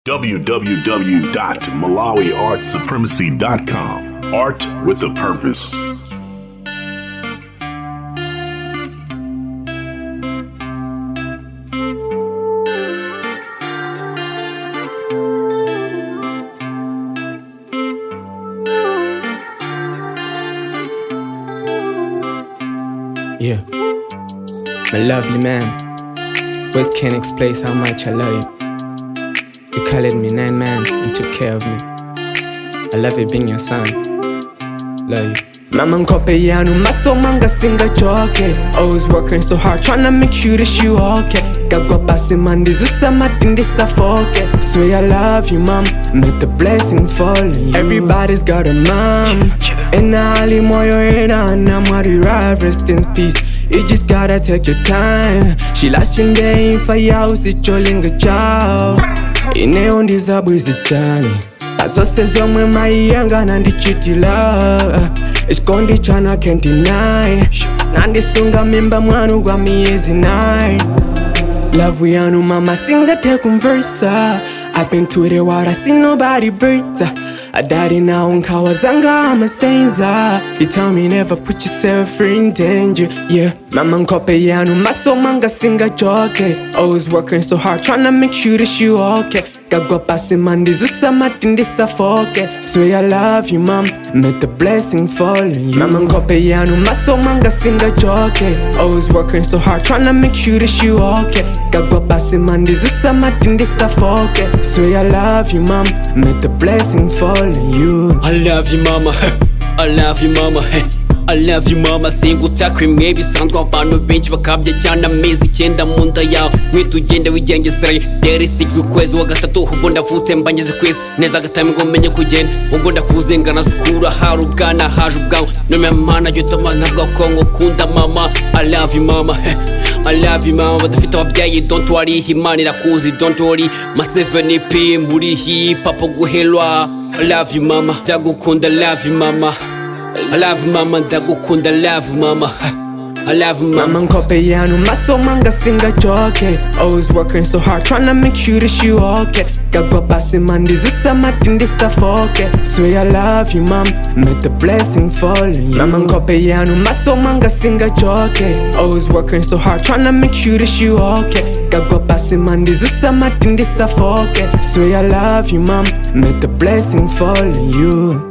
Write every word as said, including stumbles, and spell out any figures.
w w w dot malawi art supremacy dot com. Art with a purpose. Yeah, my lovely man, words can't explain how much I love you. You colored me nine months and took care of me. I love it being your son. Love you. Mama nkope yanu masoma ngasinga choke. Always working so hard trying to make sure that you okay. Gagwa pasi mandizu samadindi safoke. Swear I love you, mom. Make the blessings fall on you. Everybody's got a mom. And Ali moyo ena namari rest in peace. You just gotta take your time. She lost your name for you, sit your linga chow. Ine ondiza bwizi chani azose zomwe maiyanga nandichitila ichikondi chana can't deny nandisunga mimba mwanu kwa miezi nine. Love yanu mama singate conversa. I've been to the water, see nobody birta. I daddy now unkawa zanga I'm a senza. You tell me never put yourself in danger. Yeah, mama nkope yanu maso manga singa choke. Always working so hard trying to make sure that you okay. Gagwa pasi mandizu samatindi safoke. Swear I love you, mom. Make the blessings fall on you. Mama nkope yanu maso manga singa choke. Always working so hard trying to make sure that you okay. Gagwa pasi mandizu samatindi safoke. Swear I love you, mom. Make the blessings fall on you. I love you, mama. I love you, mama. I love you, mama. Singutaka imwe bisanzwe abantu benshi bakabya cyane amezi icyenda mu nda yawe. Witugende wigengesere deri six ukwezi wa gatatu ubwo ndavutse mbangeze kwezi neza gatame ngo menye kugenda ubwo ndakuzengana sukura hari ubwana haje ubwawe none mana yutama ntabwo kongo kunda mama. I love you, mama. I love you, mama. Badafite ababyeyi don't worry, Imana irakuzi don't worry. Ma seven p muri hip hop guhelwa. I love you, mama. Ndagukunda, love you, mama. I love you, mama. Ndagukunda, love you, mama. I love you, mama. Mama nkope yanu maso manga singa choke. Always working so hard trying to make sure that you okay. Gagwa pasi mandizu samatindi safoke. Swear I love you, mom. Make the blessings fall on you. Mama nkope yanu maso manga singa choke. Always working so hard trying to make sure that you okay. Gagwa pasi mandizu samatindi safoke. Swear I love you, mom. Make the blessings fall on you.